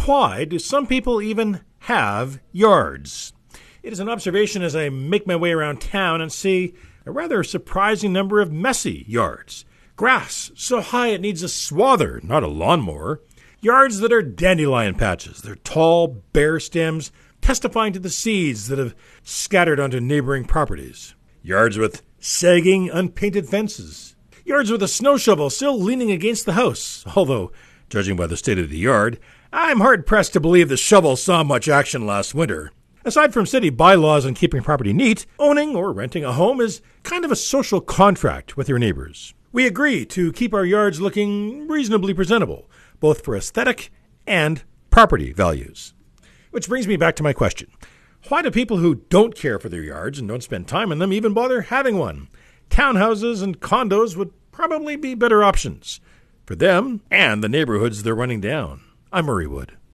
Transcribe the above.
why do some people even have yards? It is an observation as I make my way around town and see a rather surprising number of messy yards. Grass so high it needs a swather, not a lawnmower. Yards that are dandelion patches. They're tall, bare stems, testifying to the seeds that have scattered onto neighboring properties. Yards with sagging, unpainted fences. Yards with a snow shovel still leaning against the house, although, judging by the state of the yard, I'm hard-pressed to believe the shovel saw much action last winter. Aside from city bylaws on keeping property neat, owning or renting a home is kind of a social contract with your neighbors. We agree to keep our yards looking reasonably presentable, both for aesthetic and property values. Which brings me back to my question. Why do people who don't care for their yards and don't spend time in them even bother having one? Townhouses and condos would probably be better options for them and the neighborhoods they're running down. I'm Murray Wood.